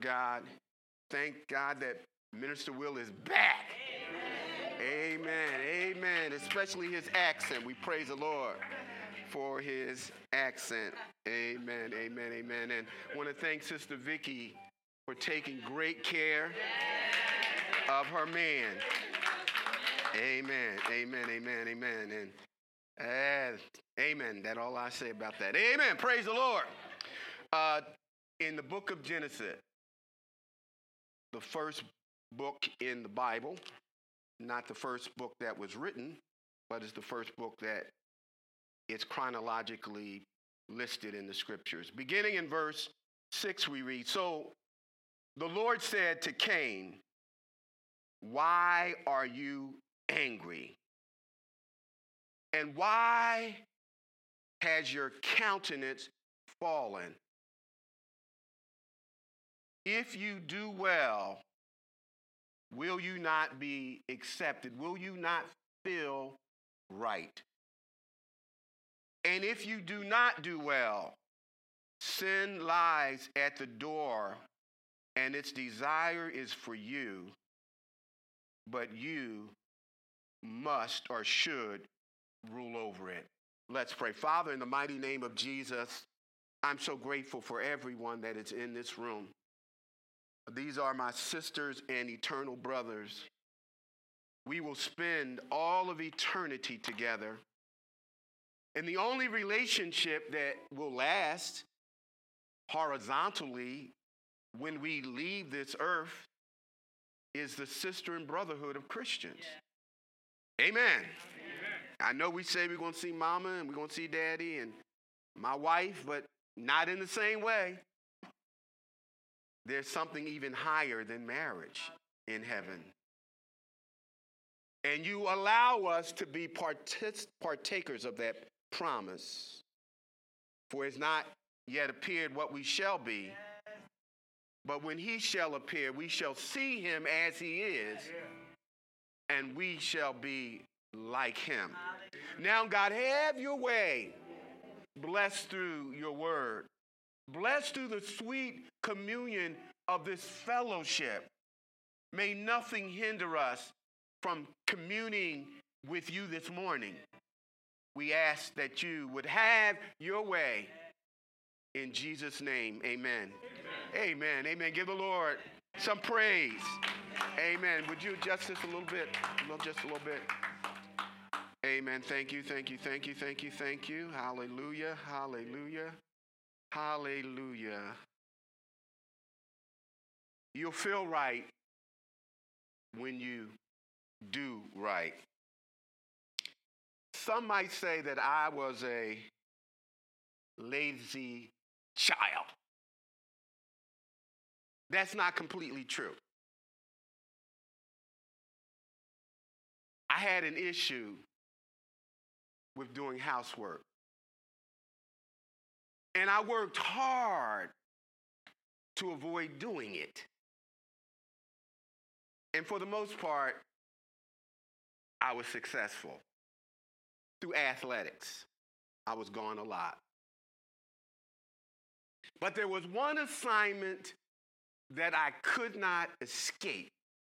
God. Thank God that Minister Will is back. Amen. Amen. Especially his accent. We praise the Lord for his accent. Amen. Amen. Amen. And I want to thank Sister Vicky for taking great care of her man. Amen. Amen. Amen. Amen. And amen. That's all I say about that. Amen. Praise the Lord. In the book of Genesis, the first book in the Bible, not the first book that was written, but it's the first book that is chronologically listed in the scriptures. Beginning in verse 6, we read, "So the Lord said to Cain, 'Why are you angry? And why has your countenance fallen? If you do well, will you not be accepted? Will you not feel right? And if you do not do well, sin lies at the door, and its desire is for you, but you must or should rule over it.'" Let's pray. Father, in the mighty name of Jesus, I'm so grateful for everyone that is in this room. These are my sisters and eternal brothers. We will spend all of eternity together. And the only relationship that will last horizontally when we leave this earth is the sister and brotherhood of Christians. Yeah. Amen. Amen. I know we say we're going to see mama and we're going to see daddy and my wife, but not in the same way. There's something even higher than marriage in heaven. And you allow us to be partakers of that promise. For it's not yet appeared what we shall be. But when he shall appear, we shall see him as he is. And we shall be like him. Now, God, have your way. Bless through your word. Bless through the sweet communion of this fellowship. May nothing hinder us from communing with you this morning. We ask that you would have your way. In Jesus' name, amen. Amen. Amen. Give the Lord some praise. Amen. Would you adjust this a little bit? Just a little bit. Amen. Thank you. Thank you. Thank you. Thank you. Thank you. Hallelujah. Hallelujah. Hallelujah. You'll feel right when you do right. Some might say that I was a lazy child. That's not completely true. I had an issue with doing housework. And I worked hard to avoid doing it. And for the most part, I was successful. Through athletics, I was gone a lot. But there was one assignment that I could not escape.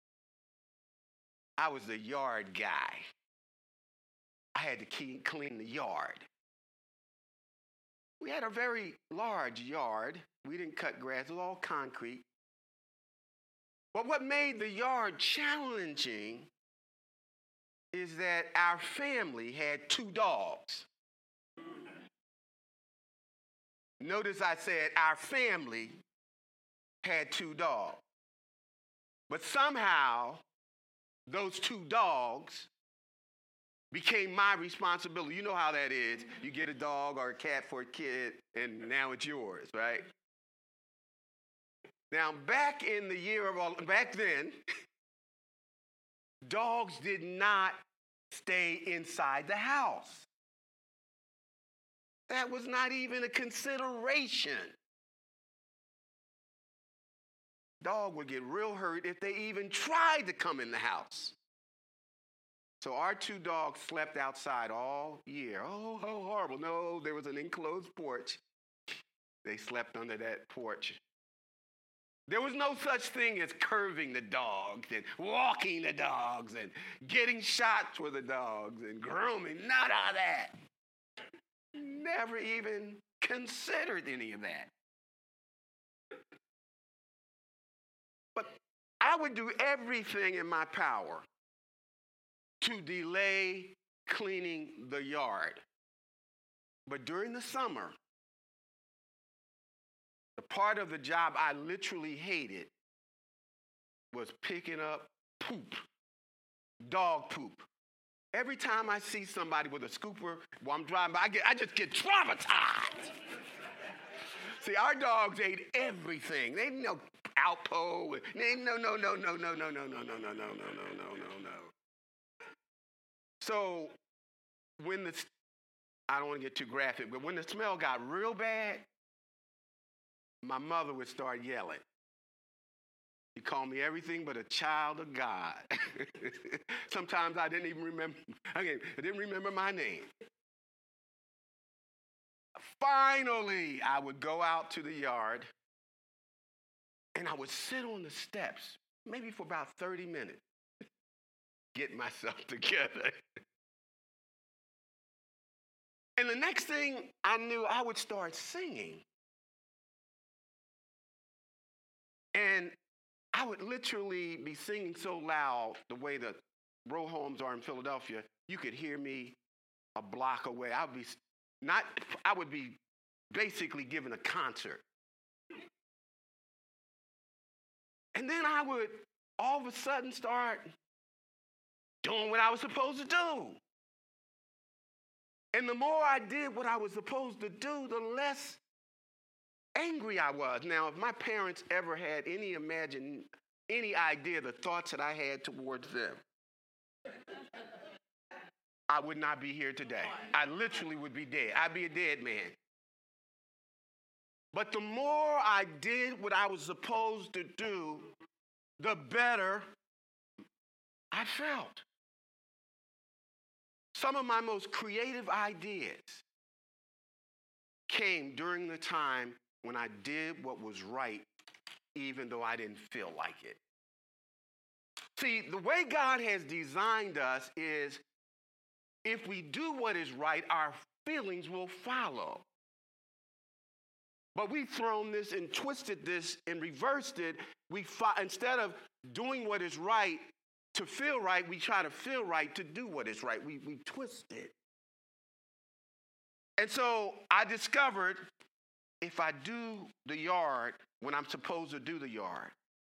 I was the yard guy. I had to clean the yard. We had a very large yard. We didn't cut grass. It was all concrete. But what made the yard challenging is that our family had 2 dogs. Notice I said our family had 2 dogs. But somehow, those 2 dogs became my responsibility. You know how that is. You get a dog or a cat for a kid, and now it's yours, right? Now, back then, dogs did not stay inside the house. That was not even a consideration. Dog would get real hurt if they even tried to come in the house. So our 2 dogs slept outside all year. Oh, how horrible. No, there was an enclosed porch. They slept under that porch. There was no such thing as curving the dogs and walking the dogs and getting shots for the dogs and grooming. None of that. Never even considered any of that. But I would do everything in my power to delay cleaning the yard. But during the summer, the part of the job I literally hated was picking up poop, dog poop. Every time I see somebody with a scooper while I'm driving by, I just get traumatized. See, our dogs ate everything. They didn't know Alpo. No. So when I don't want to get too graphic, but when the smell got real bad, my mother would start yelling. She called me everything but a child of God. Sometimes I didn't even remember. I didn't remember my name. Finally, I would go out to the yard and I would sit on the steps, maybe for about 30 minutes, get myself together. And the next thing I knew, I would start singing. And I would literally be singing so loud, the way the row homes are in Philadelphia, you could hear me a block away. I would be basically giving a concert. And then I would all of a sudden start doing what I was supposed to do. And the more I did what I was supposed to do, the less angry I was. Now, if my parents ever had any idea the thoughts that I had towards them, I would not be here today. I literally would be dead. I'd be a dead man. But the more I did what I was supposed to do, the better I felt. Some of my most creative ideas came during the time when I did what was right, even though I didn't feel like it. See, the way God has designed us is if we do what is right, our feelings will follow. But we've thrown this and twisted this and reversed it. Instead of doing what is right to feel right, we try to feel right to do what is right. We twist it. And so I discovered if I do the yard when I'm supposed to do the yard,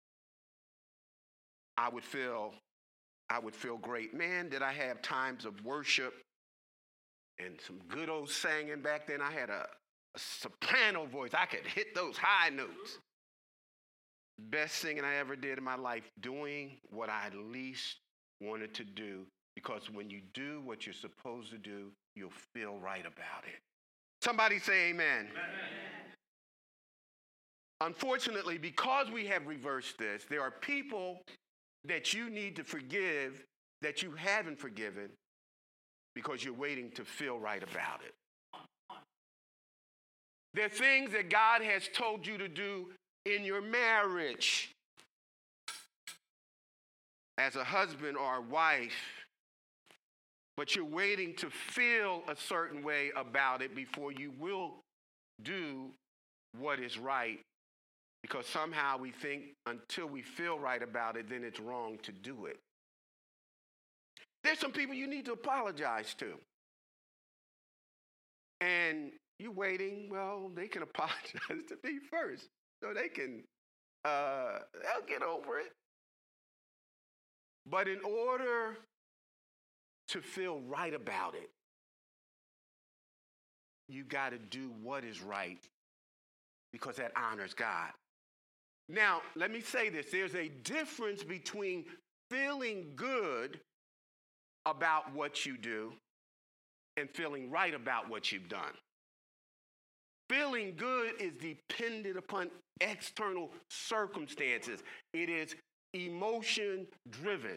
I would feel great. Man, did I have times of worship and some good old singing back then. I had a soprano voice. I could hit those high notes. Best singing I ever did in my life, doing what I least wanted to do, because when you do what you're supposed to do, you'll feel right about it. Somebody say amen. Amen. Unfortunately, because we have reversed this, there are people that you need to forgive that you haven't forgiven because you're waiting to feel right about it. There are things that God has told you to do in your marriage as a husband or a wife, but you're waiting to feel a certain way about it before you will do what is right, because somehow we think until we feel right about it, then it's wrong to do it. There's some people you need to apologize to. And you're waiting, well, they can apologize to me first. So they can, they'll get over it. But in order to feel right about it, you got to do what is right, because that honors God. Now, let me say this. There's a difference between feeling good about what you do and feeling right about what you've done. Feeling good is dependent upon external circumstances. It is emotion driven.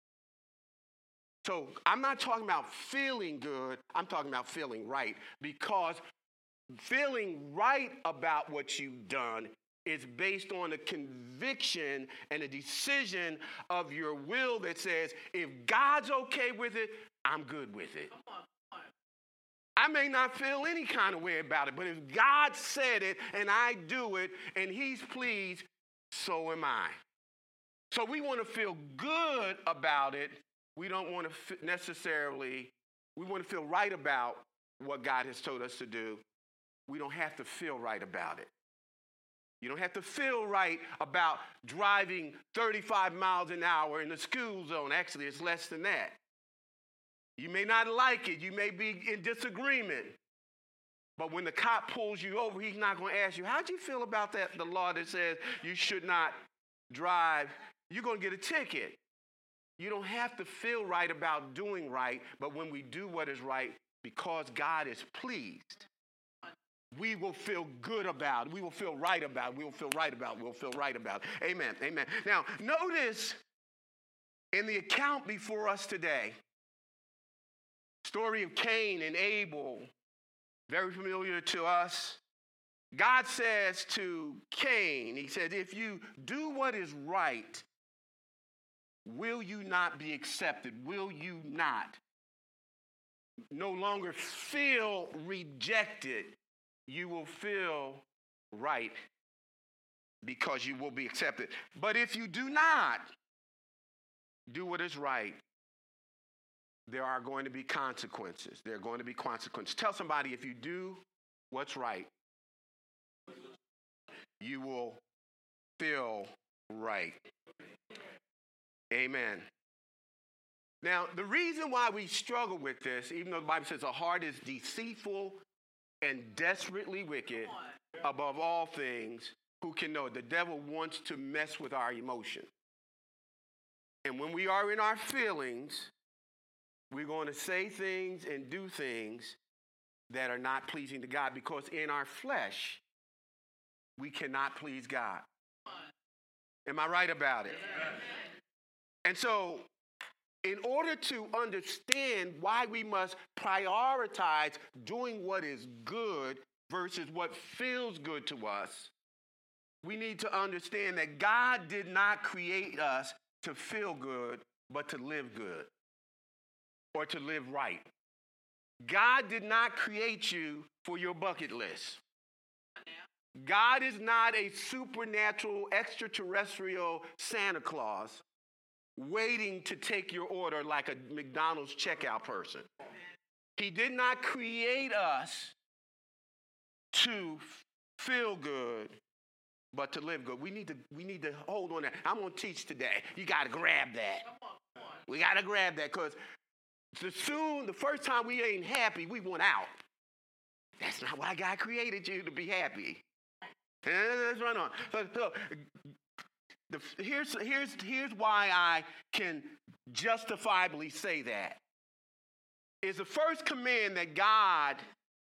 So I'm not talking about feeling good, I'm talking about feeling right, because feeling right about what you've done It's based on a conviction and a decision of your will that says, if God's okay with it, I'm good with it. I may not feel any kind of way about it, but if God said it and I do it and he's pleased, so am I. So we want to feel good about it. We don't want to necessarily, we want to feel right about what God has told us to do. We don't have to feel right about it. You don't have to feel right about driving 35 miles an hour in the school zone. Actually, it's less than that. You may not like it. You may be in disagreement. But when the cop pulls you over, he's not going to ask you, how'd you feel about that? The law that says you should not drive. You're going to get a ticket. You don't have to feel right about doing right. But when we do what is right, because God is pleased, we will feel good about it. We will feel right about it. We will feel right about it. We'll feel right about it. Amen. Amen. Now, notice in the account before us today, story of Cain and Abel, very familiar to us. God says to Cain, he said, if you do what is right, will you not be accepted? Will you not no longer feel rejected? You will feel right because you will be accepted. But if you do not do what is right, there are going to be consequences. There are going to be consequences. Tell somebody, if you do what's right, you will feel right. Amen. Now, the reason why we struggle with this, even though the Bible says the heart is deceitful and desperately wicked, above all things, who can know? The devil wants to mess with our emotion. And when we are in our feelings, we're going to say things and do things that are not pleasing to God, because in our flesh, we cannot please God. Am I right about it? And so, in order to understand why we must prioritize doing what is good versus what feels good to us, we need to understand that God did not create us to feel good, but to live good. Or to live right. God did not create you for your bucket list. God is not a supernatural, extraterrestrial Santa Claus waiting to take your order like a McDonald's checkout person. He did not create us to feel good, but to live good. We need to hold on that. I'm going to teach today. You got to grab that. We got to grab that, because the first time we ain't happy, we want out. That's not why God created you, to be happy. Let's run on. Here's why I can justifiably say that. Is the first command that God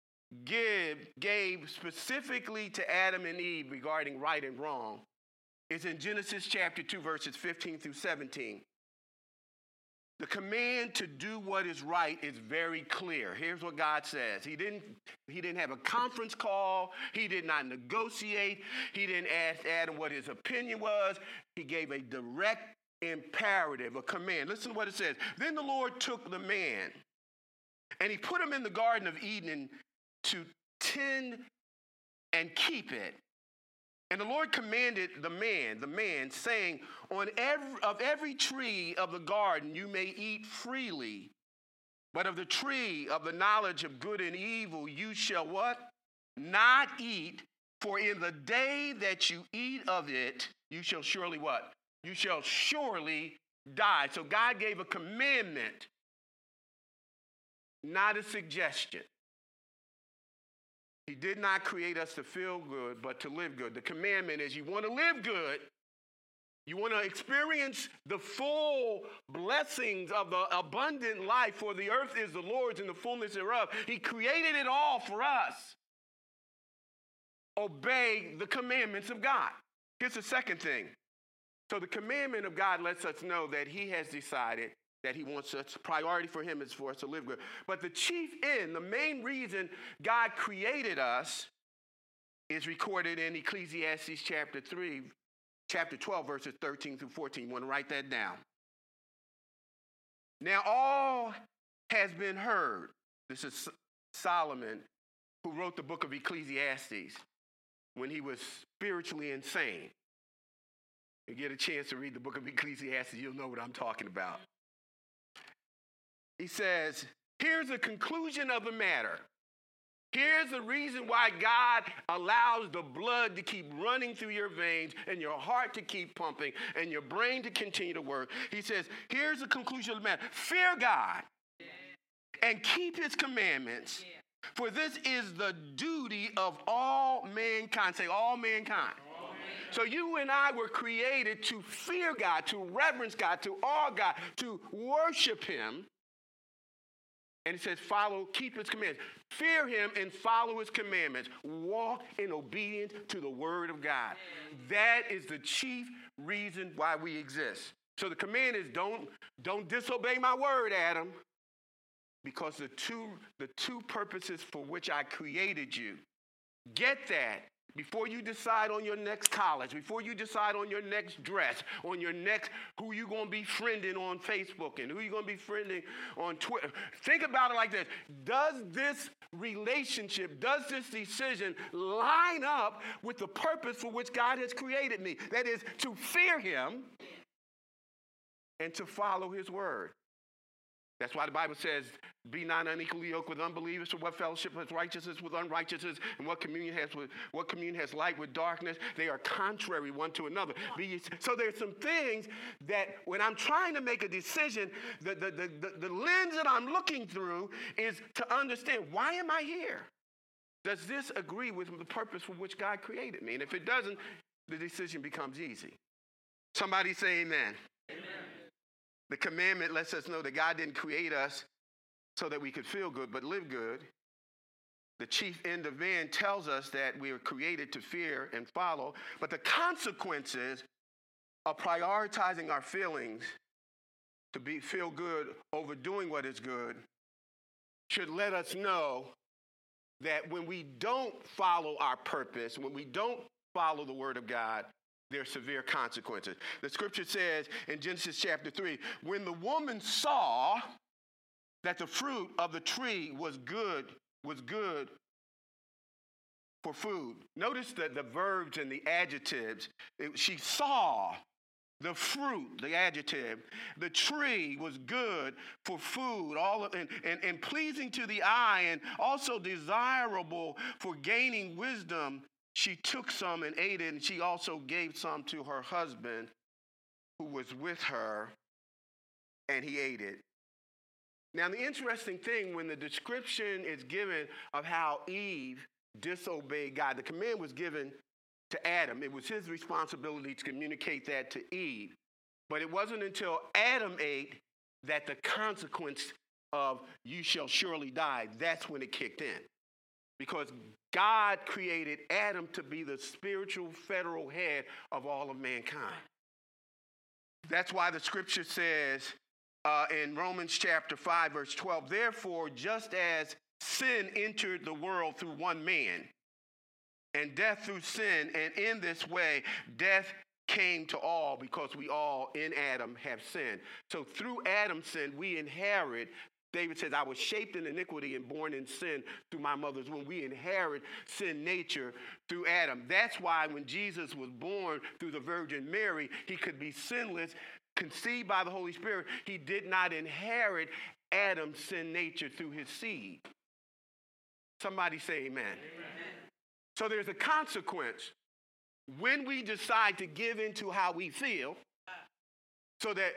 gave specifically to Adam and Eve regarding right and wrong is in Genesis chapter 2, verses 15 through 17. The command to do what is right is very clear. Here's what God says. He didn't have a conference call. He did not negotiate. He didn't ask Adam what his opinion was. He gave a direct imperative, a command. Listen to what it says. Then the Lord took the man, and he put him in the Garden of Eden to tend and keep it. And the Lord commanded the man, saying, of every tree of the garden you may eat freely, but of the tree of the knowledge of good and evil you shall what? Not eat, for in the day that you eat of it, you shall surely what? You shall surely die. So God gave a commandment, not a suggestion. He did not create us to feel good, but to live good. The commandment is, you want to live good, you want to experience the full blessings of the abundant life, for the earth is the Lord's and the fullness thereof. He created it all for us. Obey the commandments of God. Here's the second thing. So the commandment of God lets us know that he has decided that he wants us, priority for him is for us to live good. But the chief end, the main reason God created us is recorded in Ecclesiastes chapter 12, verses 13 through 14. You want to write that down. Now all has been heard. This is Solomon, who wrote the book of Ecclesiastes when he was spiritually insane. You get a chance to read the book of Ecclesiastes, you'll know what I'm talking about. He says, here's the conclusion of the matter. Here's the reason why God allows the blood to keep running through your veins and your heart to keep pumping and your brain to continue to work. He says, here's the conclusion of the matter. Fear God and keep his commandments, for this is the duty of all mankind. Say, all mankind. So you and I were created to fear God, to reverence God, to awe God, to worship him. And it says, keep his commandments. Fear him and follow his commandments. Walk in obedience to the word of God. That is the chief reason why we exist. So the command is don't disobey my word, Adam. Because the two purposes for which I created you. Get that. Before you decide on your next college, before you decide on your next dress, on your next, who you going to be friending on Facebook and who you going to be friending on Twitter, think about it like this. Does this relationship, does this decision line up with the purpose for which God has created me? That is, to fear him and to follow his word. That's why the Bible says, be not unequally yoked with unbelievers, for what fellowship has righteousness with unrighteousness, and what communion has light with darkness? They are contrary one to another. So there's some things that when I'm trying to make a decision, the lens that I'm looking through is to understand, why am I here? Does this agree with the purpose for which God created me? And if it doesn't, the decision becomes easy. Somebody say amen. Amen. The commandment lets us know that God didn't create us so that we could feel good, but live good. The chief end of man tells us that we are created to fear and follow, but the consequences of prioritizing our feelings to feel good over doing what is good should let us know that when we don't follow our purpose, when we don't follow the word of God, there are severe consequences. The scripture says in Genesis chapter 3, when the woman saw that the fruit of the tree was good for food. Notice the verbs and the adjectives. She saw the fruit, the adjective. The tree was good for food, and pleasing to the eye, and also desirable for gaining wisdom. She took some and ate it, and she also gave some to her husband who was with her, and he ate it. Now, the interesting thing, when the description is given of how Eve disobeyed God, the command was given to Adam. It was his responsibility to communicate that to Eve. But it wasn't until Adam ate that the consequence of you shall surely die, that's when it kicked in. Because God created Adam to be the spiritual federal head of all of mankind. That's why the scripture says in Romans chapter 5, verse 12, therefore, just as sin entered the world through one man, and death through sin, and in this way, death came to all because we all in Adam have sinned. So through Adam's sin, we inherit. David says, I was shaped in iniquity and born in sin through my mother's womb. We inherit sin nature through Adam. That's why when Jesus was born through the Virgin Mary, he could be sinless, conceived by the Holy Spirit. He did not inherit Adam's sin nature through his seed. Somebody say amen. Amen. So there's a consequence when we decide to give into how we feel so that,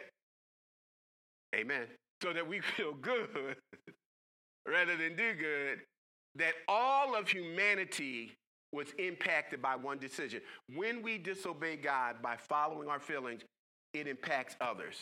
amen, so that we feel good rather than do good, that all of humanity was impacted by one decision. When we disobey God by following our feelings, it impacts others.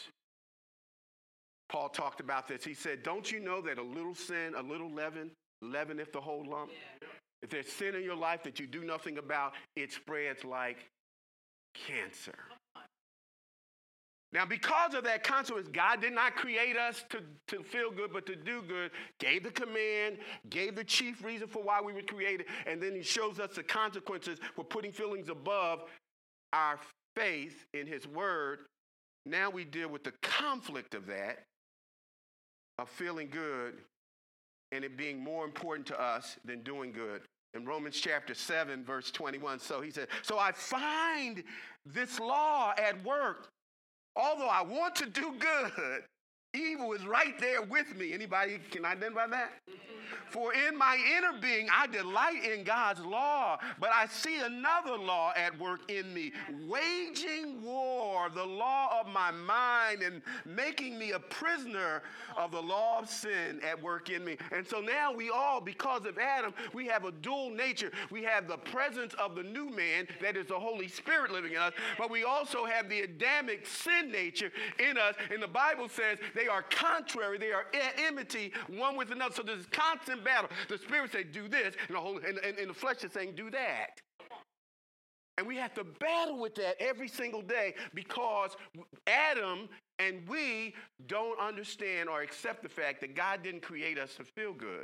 Paul talked about this. He said, don't you know that a little sin, a little leaveneth the whole lump? Yeah. If there's sin in your life that you do nothing about, it spreads like cancer. Now, because of that consequence, God did not create us to feel good, but to do good. Gave the command, gave the chief reason for why we were created, and then he shows us the consequences for putting feelings above our faith in his word. Now we deal with the conflict of that, of feeling good, and it being more important to us than doing good. In Romans chapter 7, verse 21, so he said, so I find this law at work. Although I want to do good, evil is right there with me. Anybody can identify that? For in my inner being, I delight in God's law, but I see another law at work in me, waging war, the law of my mind, and making me a prisoner of the law of sin at work in me. And so now we all, because of Adam, we have a dual nature. We have the presence of the new man, that is the Holy Spirit living in us, but we also have the Adamic sin nature in us. And the Bible says they are contrary, they are enmity one with another. So there's constant battle. The Spirit says, do this, and the flesh is saying, do that. And we have to battle with that every single day because Adam and we don't understand or accept the fact that God didn't create us to feel good,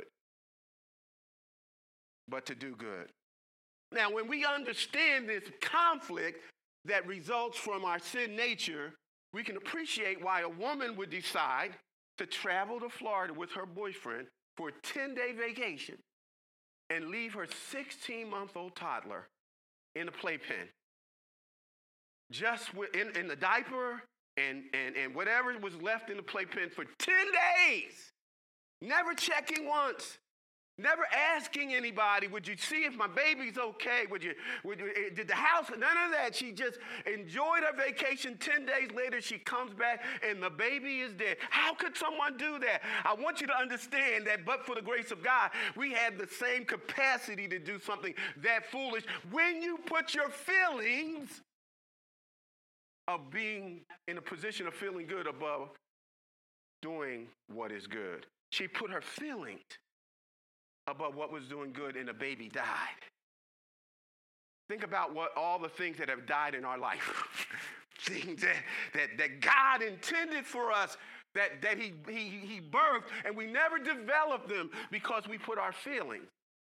but to do good. Now, when we understand this conflict that results from our sin nature, we can appreciate why a woman would decide to travel to Florida with her boyfriend for a 10-day vacation and leave her 16-month-old toddler in a playpen, just in the diaper and whatever was left in the playpen for 10 days, never checking once, never asking anybody, would you see if my baby's okay? Did the house, none of that. She just enjoyed her vacation. 10 days later, she comes back and the baby is dead. How could someone do that? I want you to understand that but for the grace of God, we have the same capacity to do something that foolish when you put your feelings of being in a position of feeling good above doing what is good. She put her feelings above what was doing good, and the baby died. Think about all the things that have died in our life. Things that God intended for us, that he birthed, and we never developed them because we put our feelings.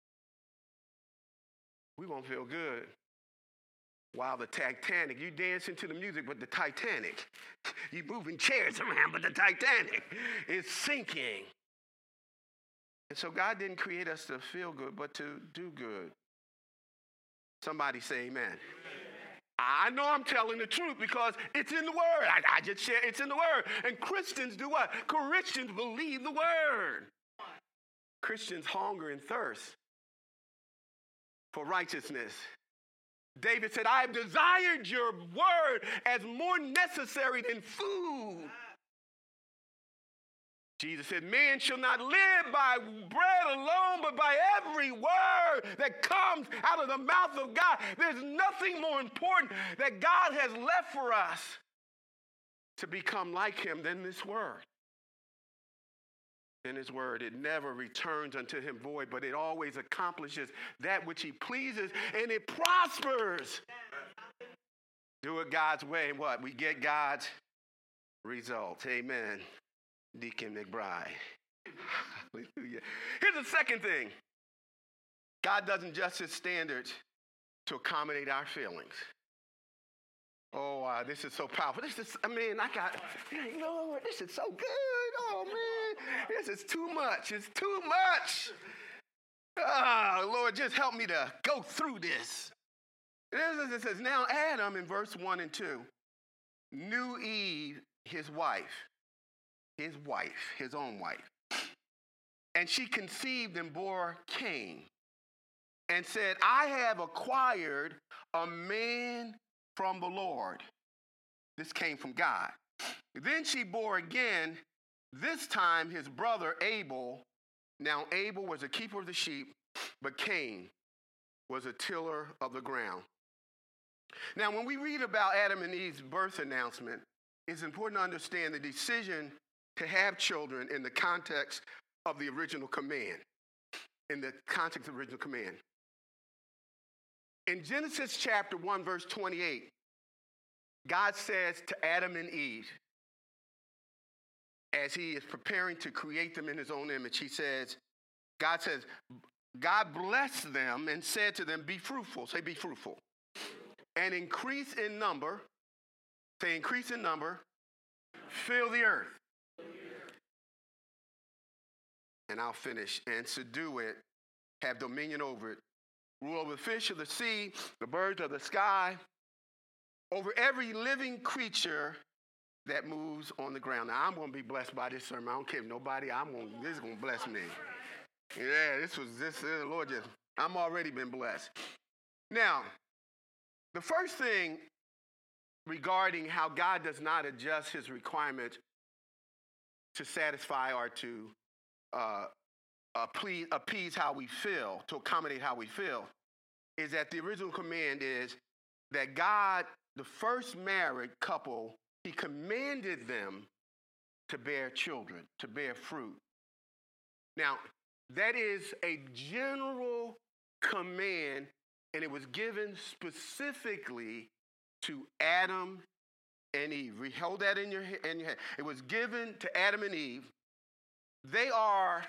We won't feel good. While the Titanic, you dancing to the music, but the Titanic, you moving chairs around, but the Titanic is sinking. And so God didn't create us to feel good, but to do good. Somebody say amen. Amen. I know I'm telling the truth because it's in the Word. I just share it's in the Word. And Christians do what? Christians believe the Word. Christians hunger and thirst for righteousness. David said, I have desired your word as more necessary than food. Jesus said, man shall not live by bread alone, but by every word that comes out of the mouth of God. There's nothing more important that God has left for us to become like him than this word. In his word, it never returns unto him void, but it always accomplishes that which he pleases, and it prospers. Do it God's way, and what? We get God's results. Amen. Deacon McBride. Hallelujah. Here's the second thing. God doesn't adjust his standards to accommodate our feelings. Oh, this is so powerful. This is so good. Oh, man, this is too much. It's too much. Lord, just help me to go through this. It says, now Adam in verse 1 and 2 knew Eve, his own wife. And she conceived and bore Cain and said, I have acquired a man from the Lord. This came from God. Then she bore again, this time his brother Abel. Now Abel was a keeper of the sheep, but Cain was a tiller of the ground. Now when we read about Adam and Eve's birth announcement, it's important to understand the decision to have children in the context of the original command. In Genesis chapter 1, verse 28, God says to Adam and Eve, as he is preparing to create them in his own image, God says, God blessed them and said to them, be fruitful. Say, be fruitful. And increase in number. Say, increase in number. Fill the earth. And I'll finish. And subdue it. Have dominion over it. Rule over the fish of the sea, the birds of the sky, over every living creature that moves on the ground. Now, I'm going to be blessed by this sermon. I don't care if nobody, this is going to bless me. Yeah, the Lord just, I'm already been blessed. Now, the first thing regarding how God does not adjust his requirements to satisfy or to appease how we feel, to accommodate how we feel, is that the original command is that God, the first married couple, he commanded them to bear children, to bear fruit. Now, that is a general command, and it was given specifically to Adam and Eve. Hold that in your head. It was given to Adam and Eve. They are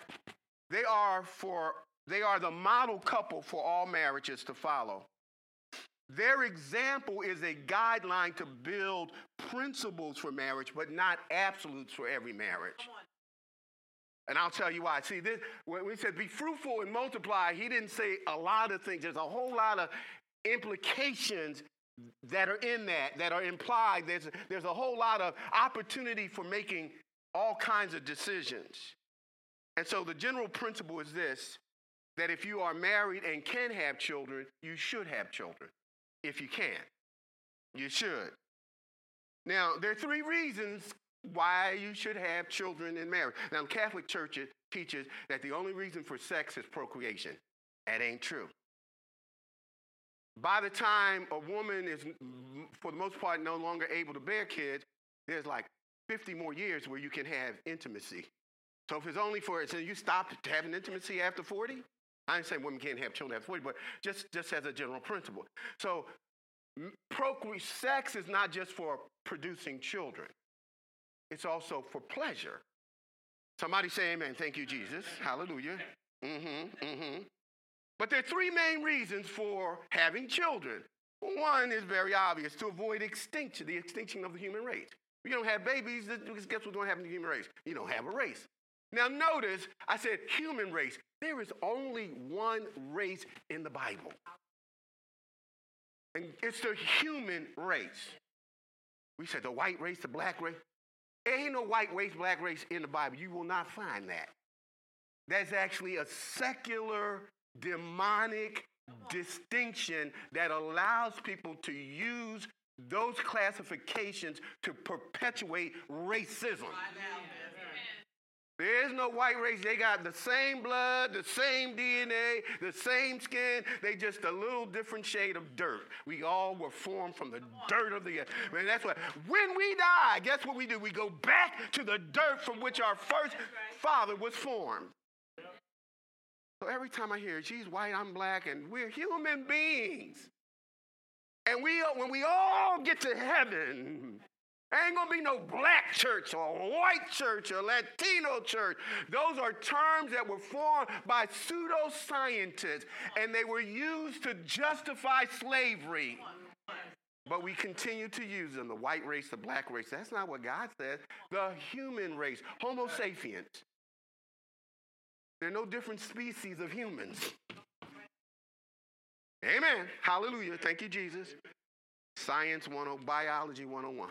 the model couple for all marriages to follow. Their example is a guideline to build principles for marriage, but not absolutes for every marriage. And I'll tell you why. See, this, when we said be fruitful and multiply, he didn't say a lot of things. There's a whole lot of implications that are in that are implied. There's a whole lot of opportunity for making all kinds of decisions. And so the general principle is this, that if you are married and can have children, you should have children. If you can, you should. Now, there are 3 reasons why you should have children in marriage. Now, the Catholic Church teaches that the only reason for sex is procreation. That ain't true. By the time a woman is, for the most part, no longer able to bear kids, there's like 50 more years where you can have intimacy. So if it's only so you stop having intimacy after 40? I ain't saying women can't have children after 40, but just as a general principle. So sex is not just for producing children. It's also for pleasure. Somebody say amen. Thank you, Jesus. Hallelujah. But there are 3 main reasons for having children. One is very obvious, to avoid extinction, the extinction of the human race. If you don't have babies, guess what's going to happen to the human race? You don't have a race. Now notice, I said human race. There is only one race in the Bible. And it's the human race. We said the white race, the black race. There ain't no white race, black race in the Bible. You will not find that. That's actually a secular, demonic distinction that allows people to use those classifications to perpetuate racism. There is no white race. They got the same blood, the same DNA, the same skin. They just a little different shade of dirt. We all were formed from the dirt of the earth. And that's what, when we die, guess what we do? We go back to the dirt from which our first father was formed. So every time I hear, she's white, I'm black, and we're human beings. And when we all get to heaven, there ain't going to be no black church or white church or Latino church. Those are terms that were formed by pseudoscientists, and they were used to justify slavery. But we continue to use them, the white race, the black race. That's not what God says. The human race, Homo sapiens. There are no different species of humans. Amen. Hallelujah. Thank you, Jesus. Science 101, Biology 101.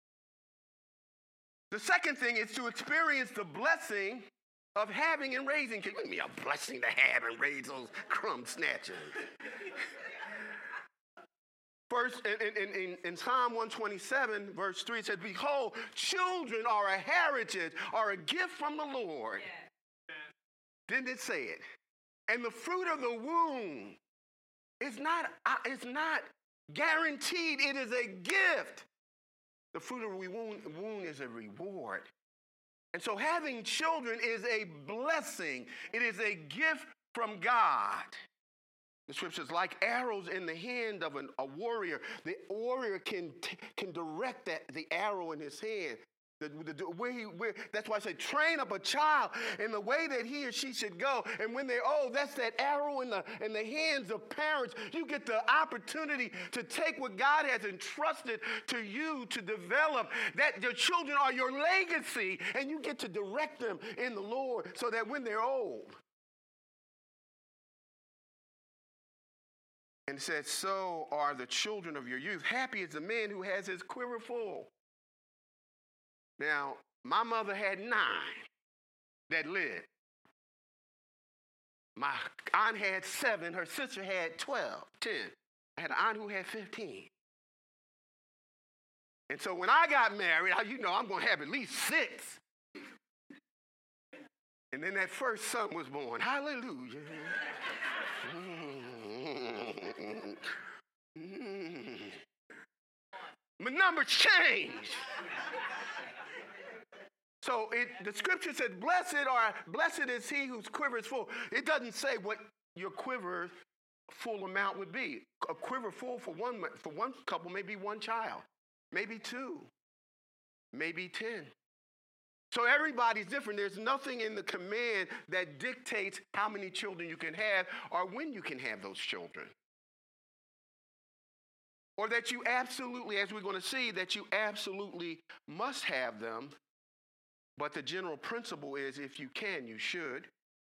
The second thing is to experience the blessing of having and raising kids. Give me a blessing to have and raise those crumb snatchers. First, in Psalm 127, verse 3, it says, behold, children are a heritage, are a gift from the Lord. Yeah. Didn't it say it? And the fruit of the womb is not guaranteed. It is a gift. The fruit of the womb is a reward. And so having children is a blessing. It is a gift from God. The scripture says, like arrows in the hand of a warrior, the warrior can direct the arrow in his hand. That's why I say train up a child in the way that he or she should go. And when they're old, that's that arrow in the hands of parents. You get the opportunity to take what God has entrusted to you to develop. That your children are your legacy, and you get to direct them in the Lord so that when they're old. And it says, so are the children of your youth. Happy is the man who has his quiver full. Now, my mother had 9 that lived. My aunt had 7. Her sister had 10. I had an aunt who had 15. And so when I got married, I'm going to have at least 6. And then that first son was born. Hallelujah. My numbers changed. So the scripture says, blessed is he whose quiver is full. It doesn't say what your quiver full amount would be. A quiver full for one couple may be 1 child, maybe 2, maybe 10. So everybody's different. There's nothing in the command that dictates how many children you can have or when you can have those children. Or that you absolutely, as we're going to see, that you absolutely must have them. But the general principle is if you can, you should.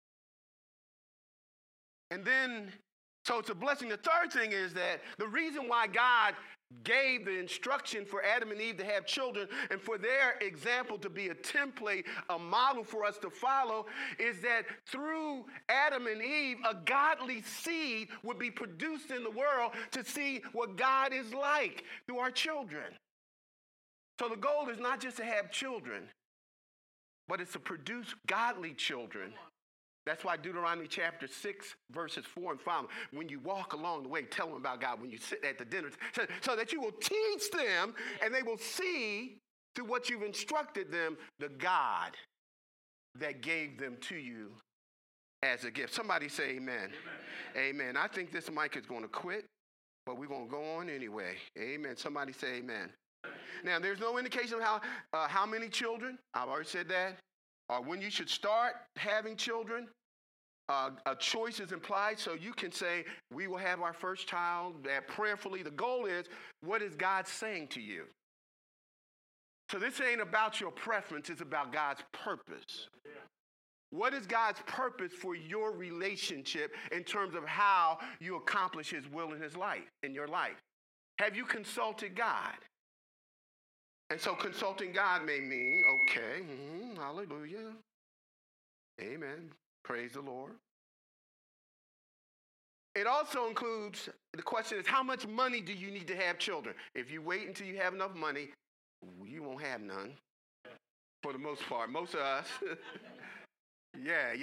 And then, so it's a blessing. The third thing is that the reason why God gave the instruction for Adam and Eve to have children and for their example to be a template, a model for us to follow, is that through Adam and Eve, a godly seed would be produced in the world to see what God is like through our children. So the goal is not just to have children, but it's to produce godly children. That's why Deuteronomy chapter 6, verses 4 and 5, when you walk along the way, tell them about God. When you sit at the dinner, so that you will teach them and they will see through what you've instructed them, the God that gave them to you as a gift. Somebody say amen. Amen. Amen. I think this mic is going to quit, but we're going to go on anyway. Amen. Somebody say amen. Now, there's no indication of how many children. I've already said that. Or when you should start having children. A choice is implied, so you can say, we will have our first child prayerfully. The goal is, what is God saying to you? So this ain't about your preference. It's about God's purpose. What is God's purpose for your relationship in terms of how you accomplish his will in your life? Have you consulted God? And so consulting God may mean, okay, hallelujah, amen, praise the Lord. It also includes, the question is, how much money do you need to have children? If you wait until you have enough money, you won't have none, for the most part. Most of us, yeah.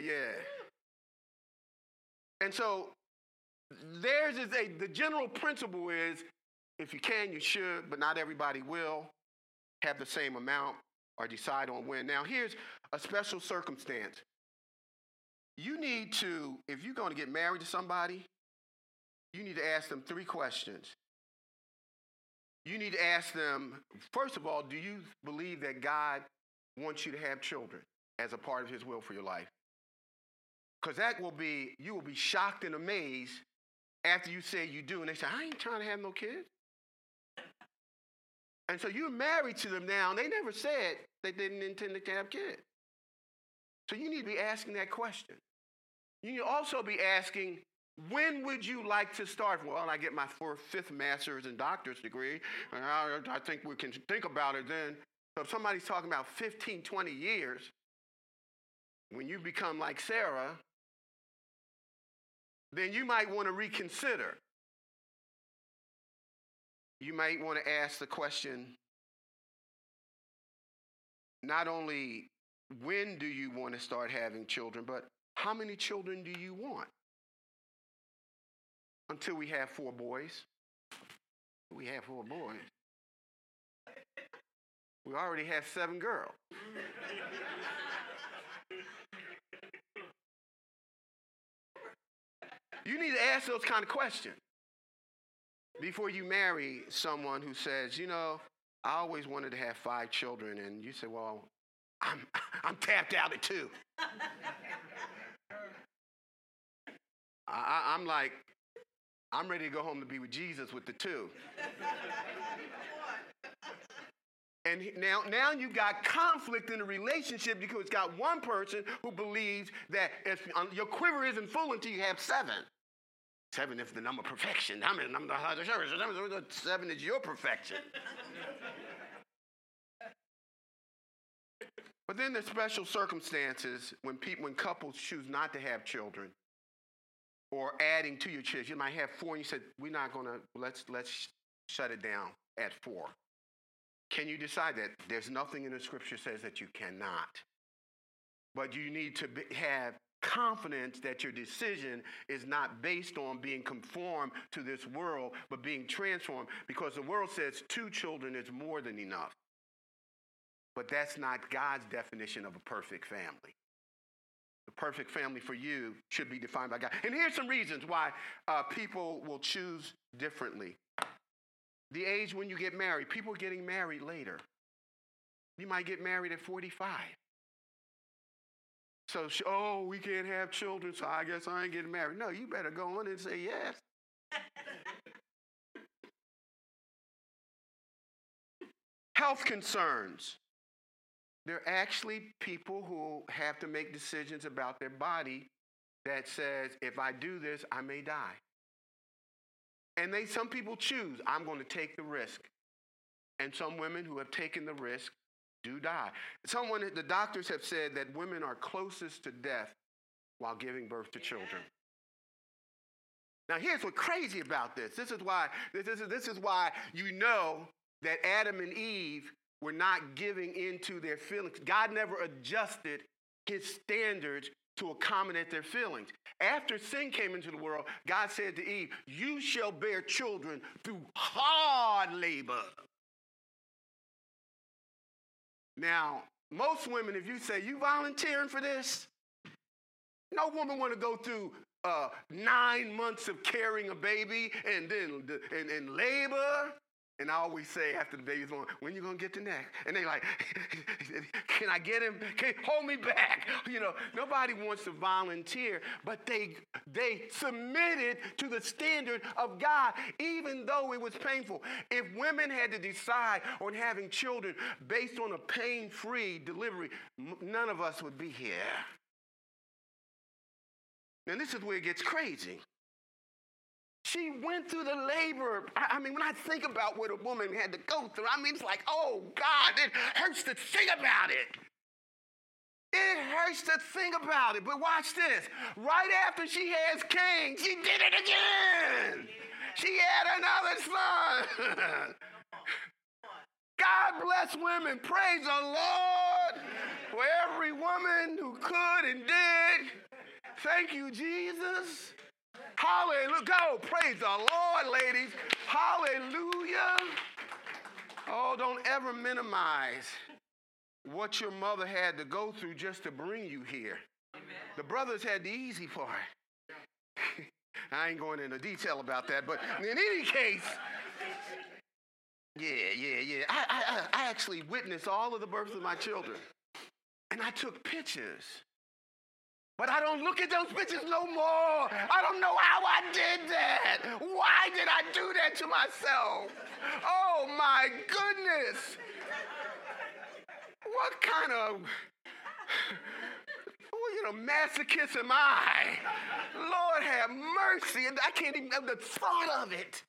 And so the general principle is, if you can, you should, but not everybody will have the same amount or decide on when. Now, here's a special circumstance. You need to, if you're going to get married to somebody, you need to ask them 3 questions. You need to ask them, first of all, do you believe that God wants you to have children as a part of his will for your life? Because you will be shocked and amazed after you say you do, and they say, I ain't trying to have no kids. And so you're married to them now, and they never said they didn't intend to have kids. So you need to be asking that question. You need to also be asking, when would you like to start? Well, I get my 5th master's and doctorate degree, and I think we can think about it then. So if somebody's talking about 15, 20 years, when you become like Sarah, then you might want to reconsider. You might want to ask the question, not only when do you want to start having children, but how many children do you want? Until we have 4 boys. We have 4 boys. We already have 7 girls. You need to ask those kind of questions before you marry someone who says, you know, I always wanted to have 5 children. And you say, well, I'm tapped out at 2. I'm like, I'm ready to go home to be with Jesus with the 2. And now you've got conflict in the relationship because it's got one person who believes that if your quiver isn't full until you have 7. 7 is the number of perfection. 7 is your perfection. But then there's special circumstances when couples choose not to have children, or adding to your children. You might have 4, and you said, we're not going to, let's shut it down at 4. Can you decide that? There's nothing in the scripture says that you cannot. But you need to have confidence that your decision is not based on being conformed to this world, but being transformed, because the world says 2 children is more than enough. But that's not God's definition of a perfect family. The perfect family for you should be defined by God. And here's some reasons why people will choose differently. The age when you get married. People are getting married later. You might get married at 45. So, we can't have children, so I guess I ain't getting married. No, you better go on and say yes. Health concerns. There are actually people who have to make decisions about their body that says, if I do this, I may die. And some people choose, I'm going to take the risk. And some women who have taken the risk do die. The doctors have said that women are closest to death while giving birth to children. Now, here's what's crazy about this. This is why you know that Adam and Eve were not giving into their feelings. God never adjusted his standards to accommodate their feelings. After sin came into the world, God said to Eve, you shall bear children through hard labor. Now, most women, if you say, you volunteering for this? No woman want to go through 9 months of carrying a baby and then in labor. And I always say after the baby's born, when you going to get the next? And they like, can I get him? Hold me back. You know, nobody wants to volunteer, but they submitted to the standard of God, even though it was painful. If women had to decide on having children based on a pain-free delivery, none of us would be here. And this is where it gets crazy. She went through the labor. I mean, when I think about what a woman had to go through, I mean, it's like, oh, God, it hurts to think about it. It hurts to think about it. But watch this. Right after she has Cain, she did it again. She had another son. God bless women. Praise the Lord for every woman who could and did. Thank you, Jesus. Hallelujah. Go. Praise the Lord, ladies. Hallelujah. Oh, don't ever minimize what your mother had to go through just to bring you here. Amen. The brothers had the easy part. I ain't going into detail about that, but in any case, yeah. I actually witnessed all of the births of my children, and I took pictures. But I don't look at those pictures no more. I don't know how I did that. Why did I do that to myself? Oh, my goodness. What kind of, masochist am I? Lord have mercy. I can't even have the thought of it.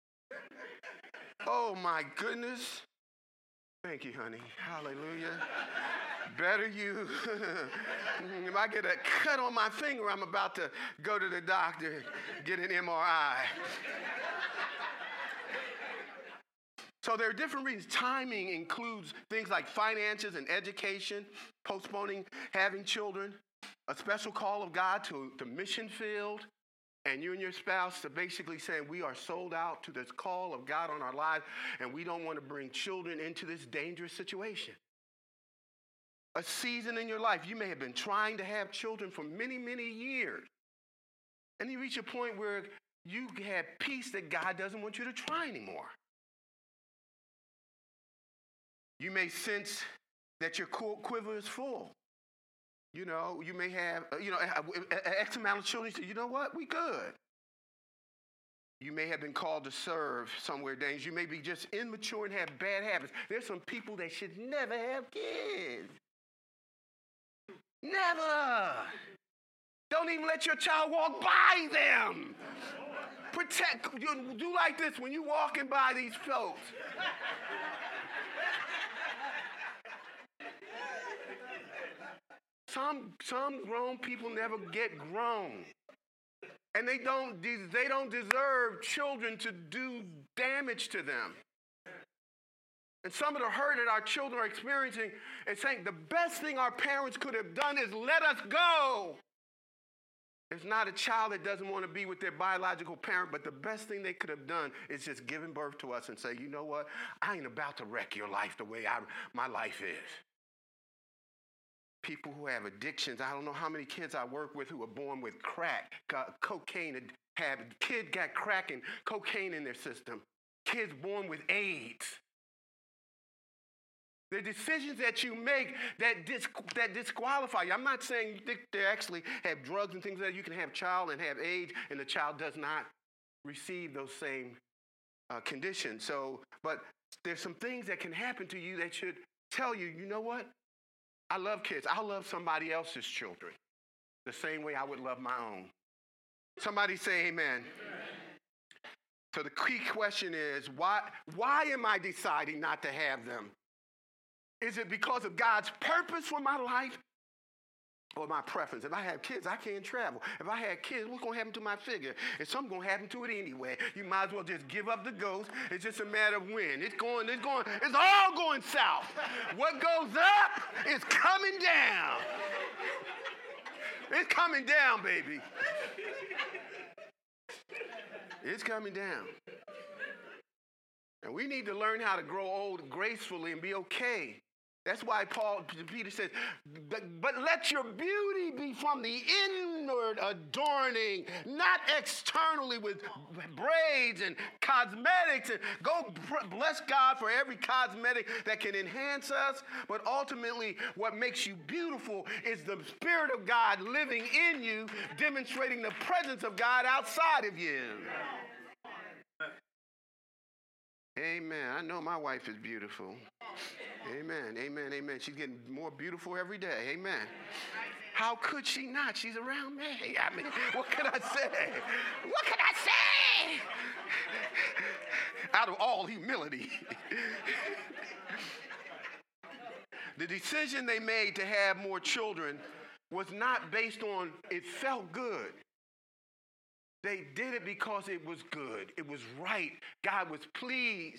Oh, my goodness. Thank you, honey. Hallelujah. Better you. If I get a cut on my finger, I'm about to go to the doctor, get an MRI. So there are different reasons. Timing includes things like finances and education, postponing having children, a special call of God to the mission field, and you and your spouse are basically saying we are sold out to this call of God on our lives, and we don't want to bring children into this dangerous situation. A season in your life, you may have been trying to have children for many, many years. And you reach a point where you have peace that God doesn't want you to try anymore. You may sense that your quiver is full. You know, you may have, X amount of children. You know what? We good. You may have been called to serve somewhere dangerous. You may be just immature and have bad habits. There's some people that should never have kids. Never. Don't even let your child walk by them. Protect. Do like this when you're walking by these folks. Some grown people never get grown. And they don't deserve children to do damage to them. And some of the hurt that our children are experiencing is saying the best thing our parents could have done is let us go. It's not a child that doesn't want to be with their biological parent, but the best thing they could have done is just giving birth to us and say, you know what? I ain't about to wreck your life the way my life is. People who have addictions, I don't know how many kids I work with who are born with crack, cocaine, kids got crack and cocaine in their system. Kids born with AIDS. The decisions that you make that disqualify you. I'm not saying they actually have drugs and things like that. You can have a child and have AIDS, and the child does not receive those same conditions. But there's some things that can happen to you that should tell you, you know what? I love kids. I'll love somebody else's children the same way I would love my own. Somebody say amen. Amen. So the key question is, why am I deciding not to have them? Is it because of God's purpose for my life or my preference? If I have kids, I can't travel. If I had kids, what's going to happen to my figure? If something's going to happen to it anyway, you might as well just give up the ghost. It's just a matter of when. It's all going south. What goes up is coming down. It's coming down, baby. It's coming down. And we need to learn how to grow old gracefully and be okay. That's why Peter says, but let your beauty be from the inward adorning, not externally with braids and cosmetics. And go bless God for every cosmetic that can enhance us. But ultimately, what makes you beautiful is the Spirit of God living in you, demonstrating the presence of God outside of you. Amen. I know my wife is beautiful. Amen, amen, amen. She's getting more beautiful every day. Amen. How could she not? She's around me. I mean, what can I say? What can I say? Out of all humility. The decision they made to have more children was not based on it felt good. They did it because it was good. It was right. God was pleased.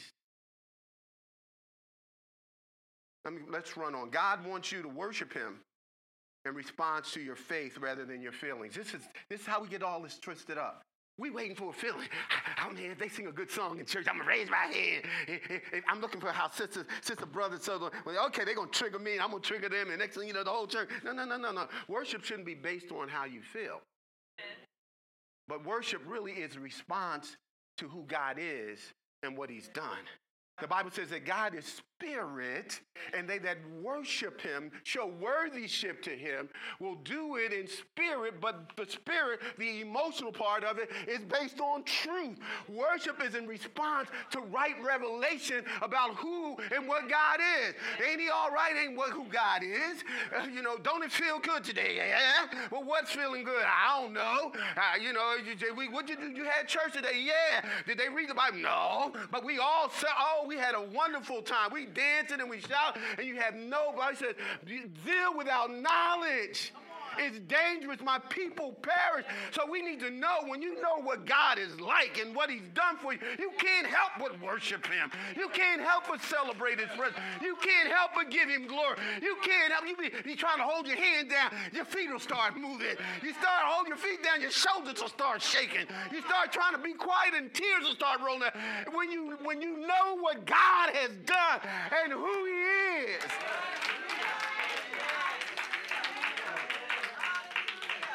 Let's run on. God wants you to worship him in response to your faith rather than your feelings. This is how we get all this twisted up. We waiting for a feeling. If they sing a good song in church, I'm going to raise my hand. I'm looking for how sister, brother, so okay, they're going to trigger me, and I'm going to trigger them, and next thing you know, the whole church. No. Worship shouldn't be based on how you feel. But worship really is a response to who God is and what he's done. The Bible says that God is spirit, and they that worship him, show worthyship to him, will do it in spirit, but the spirit, the emotional part of it, is based on truth. Worship is in response to right revelation about who and what God is. Ain't he all right? Ain't who God is? Don't it feel good today? Yeah? Well, what's feeling good? I don't know. What did you had church today? Yeah. Did they read the Bible? No. But we all said, we had a wonderful time. We dancing and we shout, and you have nobody says, zeal without knowledge is dangerous. My people perish. So we need to know, when you know what God is like and what he's done for you, you can't help but worship him. You can't help but celebrate his presence. You can't help but give him glory. You can't help. You be trying to hold your hand down, your feet will start moving. You start holding your feet down, your shoulders will start shaking. You start trying to be quiet and tears will start rolling out. When you know what God has done and who he is.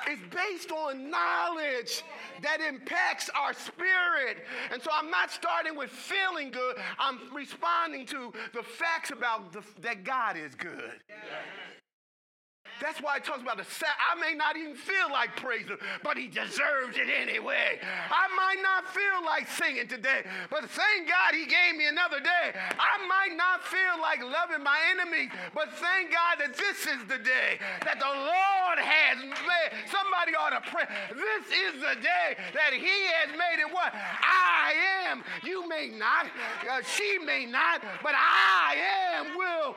It's based on knowledge that impacts our spirit. And so I'm not starting with feeling good. I'm responding to the facts about that God is good. That's why it talks about I may not even feel like praising him, but he deserves it anyway. I might not feel like singing today, but thank God he gave me another day. I might not feel like loving my enemies, but thank God that this is the day that the Lord has made. Somebody ought to pray. This is the day that he has made. And what? I am. You may not. She may not, but I am, will.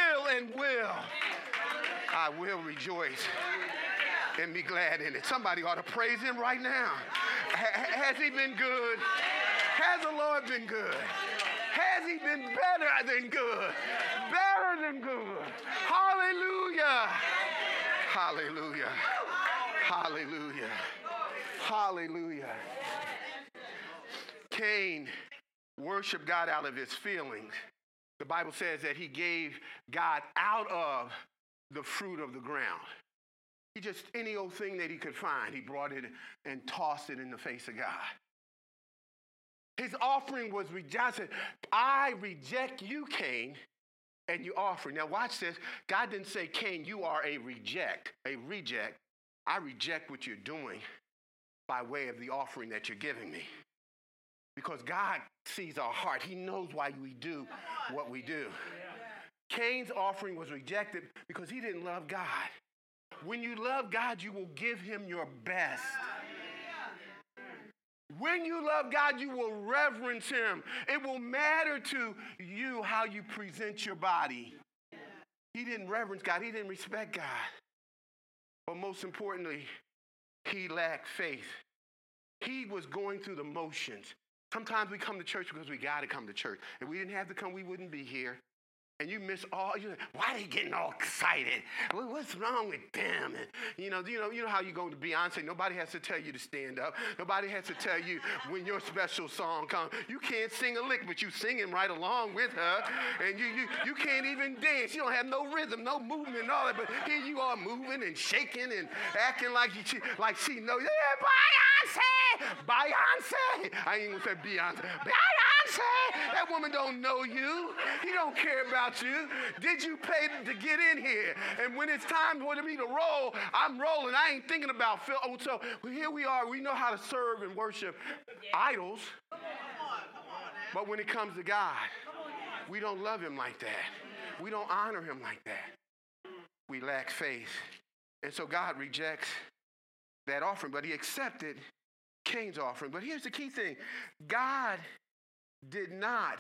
I will rejoice and be glad in it. Somebody ought to praise him right now. Has he been good? Has the Lord been good? Has he been better than good? Better than good. Hallelujah. Hallelujah. Hallelujah. Hallelujah. Cain worshiped God out of his feelings. The Bible says that he gave God out of the fruit of the ground. He just, any old thing that he could find, he brought it and tossed it in the face of God. His offering was rejected. I reject you, Cain, and your offering. Now watch this. God didn't say, Cain, you are a reject. A reject. I reject what you're doing by way of the offering that you're giving me. Because God sees our heart. He knows why we do what we do. Cain's offering was rejected because he didn't love God. When you love God, you will give him your best. When you love God, you will reverence him. It will matter to you how you present your body. He didn't reverence God. He didn't respect God. But most importantly, he lacked faith. He was going through the motions. Sometimes we come to church because we got to come to church. If we didn't have to come, we wouldn't be here. And you miss all. Why are they getting all excited? What's wrong with them? And you know how you go to Beyonce. Nobody has to tell you to stand up. Nobody has to tell you when your special song comes. You can't sing a lick, but you singing right along with her. And you can't even dance. You don't have no rhythm, no movement, and all that. But here you are moving and shaking and acting like she knows. Yeah, Beyonce. I ain't gonna say Beyonce. Beyonce. That woman don't know you. He don't care about you. Did you pay to get in here? And when it's time for me to roll, I'm rolling. I ain't thinking about Phil. Oh, so here we are. We know how to serve and worship idols. But when it comes to God, we don't love him like that. We don't honor him like that. We lack faith. And so God rejects that offering, but he accepted Cain's offering. But here's the key thing. God did not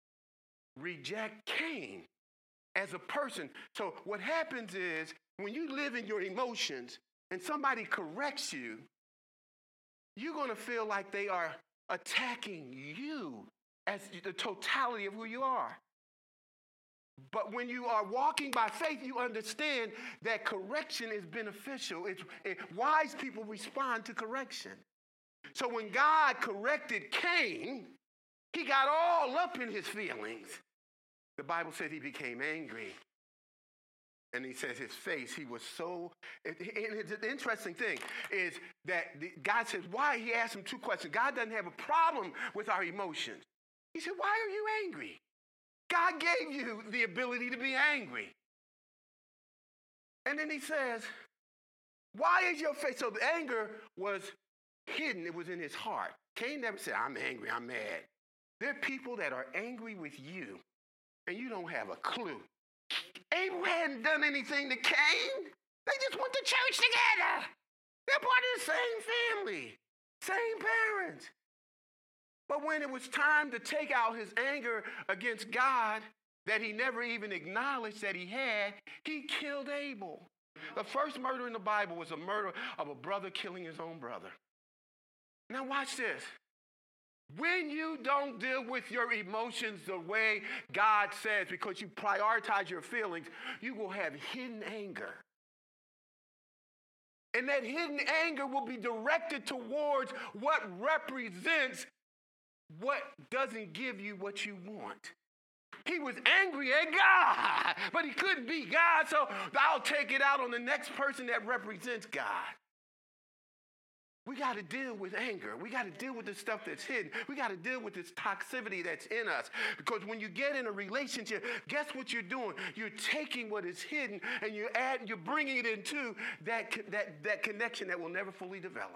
reject Cain as a person. So what happens is when you live in your emotions and somebody corrects you, you're going to feel like they are attacking you as the totality of who you are. But when you are walking by faith, you understand that correction is beneficial. Wise people respond to correction. So when God corrected Cain, he got all up in his feelings. The Bible said he became angry. And he says his face, he was so... And the interesting thing is that God says, why? He asked him two questions. God doesn't have a problem with our emotions. He said, why are you angry? God gave you the ability to be angry. And then he says, why is your face? So the anger was hidden. It was in his heart. Cain never said, I'm angry, I'm mad. There are people that are angry with you, and you don't have a clue. Abel hadn't done anything to Cain. They just went to church together. They're part of the same family, same parents. But when it was time to take out his anger against God that he never even acknowledged that he had, he killed Abel. The first murder in the Bible was a murder of a brother killing his own brother. Now watch this. When you don't deal with your emotions the way God says, because you prioritize your feelings, you will have hidden anger. And that hidden anger will be directed towards what represents what doesn't give you what you want. He was angry at God, but he couldn't be God, so I'll take it out on the next person that represents God. We got to deal with anger. We got to deal with the stuff that's hidden. We got to deal with this toxicity that's in us. Because when you get in a relationship, guess what you're doing? You're taking what is hidden and you're bringing it into that connection that will never fully develop.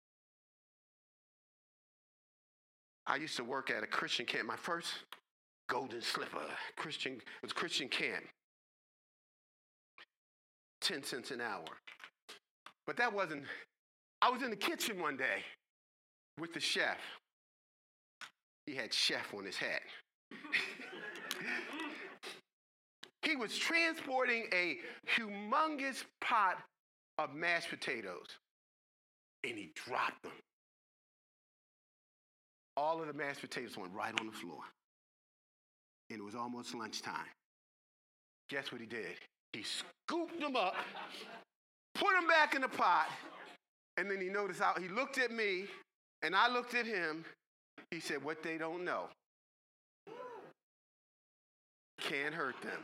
I used to work at a Christian camp. My first golden slipper, Christian camp. 10 cents an hour. But that wasn't, I was in the kitchen one day with the chef. He had chef on his hat. He was transporting a humongous pot of mashed potatoes, and he dropped them. All of the mashed potatoes went right on the floor. And it was almost lunchtime. Guess what he did? He scooped them up, put them back in the pot, and then he noticed how he looked at me, and I looked at him. He said, what they don't know can't hurt them.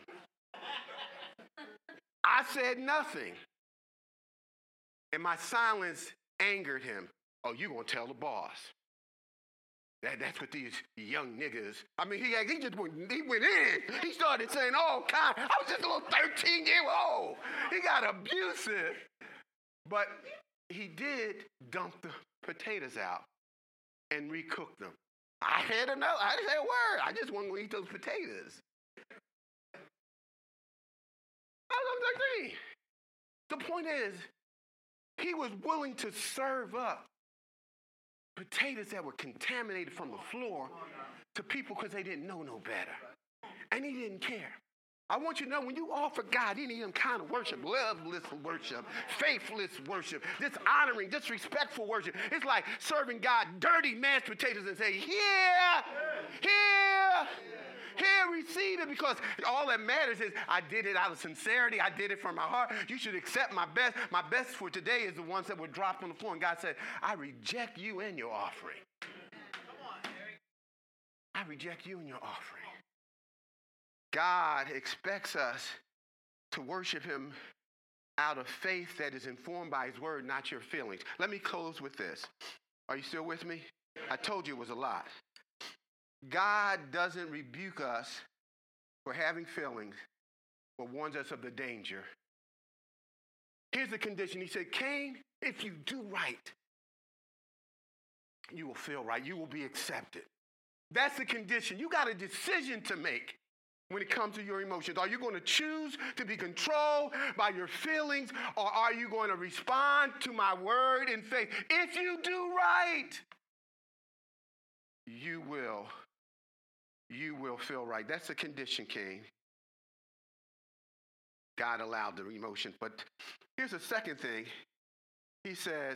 I said nothing. And my silence angered him. Oh, you gonna tell the boss. That's what these young niggas, I mean, he went in. He started saying all kinds. I was just a little 13-year-old. He got abusive. But he did dump the potatoes out and recook them. I had enough. I didn't say a word. I just wanted to eat those potatoes. I was 13. The point is, he was willing to serve up potatoes that were contaminated from the floor to people because they didn't know no better. And he didn't care. I want you to know, when you offer God any of them kind of worship, loveless worship, faithless worship, dishonoring, disrespectful worship, it's like serving God dirty mashed potatoes and say, here, receive it, because all that matters is I did it out of sincerity. I did it from my heart. You should accept my best. My best for today is the ones that were dropped on the floor. And God said, I reject you and your offering. I reject you and your offering. God expects us to worship him out of faith that is informed by his word, not your feelings. Let me close with this. Are you still with me? I told you it was a lot. God doesn't rebuke us for having feelings, but warns us of the danger. Here's the condition. He said, Cain, if you do right, you will feel right. You will be accepted. That's the condition. You got a decision to make when it comes to your emotions. Are you going to choose to be controlled by your feelings, or are you going to respond to my word in faith? If you do right, you will feel right. That's the condition, Cain. God allowed the emotion. But here's the second thing. He says,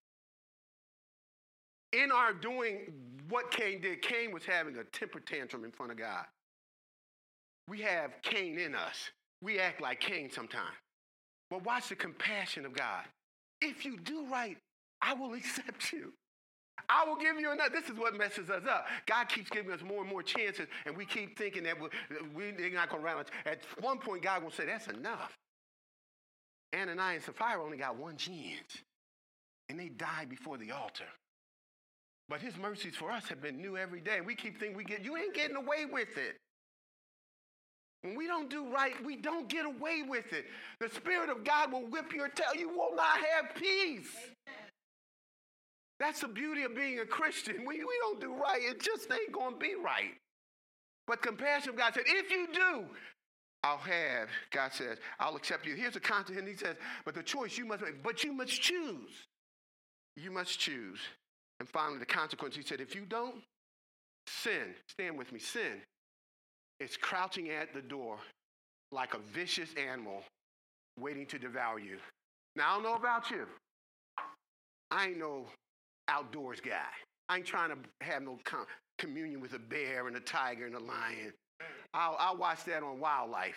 in our doing what Cain did, Cain was having a temper tantrum in front of God. We have Cain in us. We act like Cain sometimes. But watch the compassion of God. If you do right, I will accept you. I will give you another. This is what messes us up. God keeps giving us more and more chances, and we keep thinking that we're not going to run. At one point, God will say, that's enough. Ananias and Sapphira only got one chance, and they died before the altar. But his mercies for us have been new every day. We keep thinking you ain't getting away with it. When we don't do right, we don't get away with it. The Spirit of God will whip your tail. You will not have peace. That's the beauty of being a Christian. We don't do right, it just ain't going to be right. But compassion of God said, if you do, God says, I'll accept you. Here's the content, and he says, but the choice you must make, but you must choose. You must choose. And finally, the consequence, he said, if you don't, sin, stand with me, sin is crouching at the door like a vicious animal waiting to devour you. Now, I don't know about you. I ain't no outdoors guy. I ain't trying to have no communion with a bear and a tiger and a lion. I'll watch that on wildlife.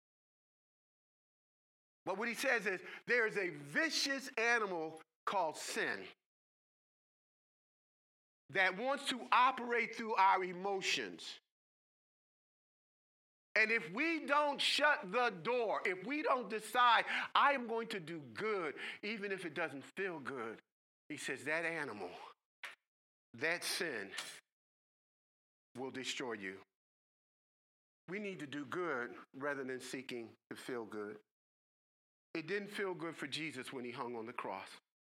But what he says is there's a vicious animal called sin that wants to operate through our emotions. And if we don't shut the door, if we don't decide I am going to do good, even if it doesn't feel good, He says that animal, that sin will destroy you. We need to do good rather than seeking to feel good. It didn't feel good for Jesus when he hung on the cross.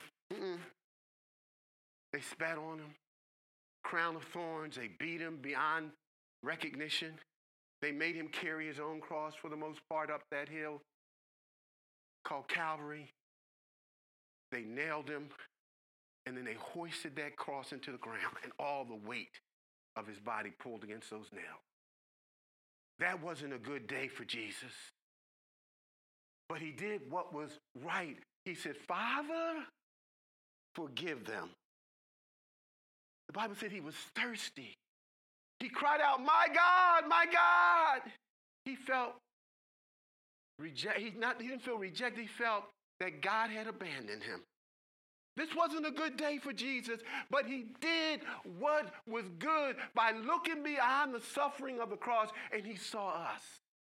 They spat on him, crown of thorns. They beat him beyond recognition. They made him carry his own cross for the most part up that hill called Calvary. They nailed him, and then they hoisted that cross into the ground, and all the weight of his body pulled against those nails. That wasn't a good day for Jesus. But he did what was right. He said, Father, forgive them. The Bible said he was thirsty. He cried out, my God, my God. He felt rejected. He didn't feel rejected. He felt that God had abandoned him. This wasn't a good day for Jesus, but he did what was good by looking beyond the suffering of the cross, and he saw us.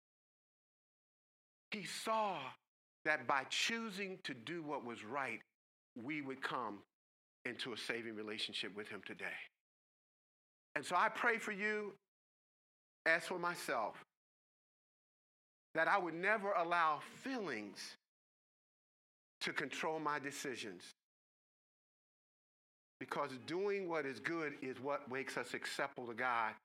He saw that by choosing to do what was right, we would come into a saving relationship with him today. And so I pray for you, as for myself, that I would never allow feelings to control my decisions. Because doing what is good is what makes us acceptable to God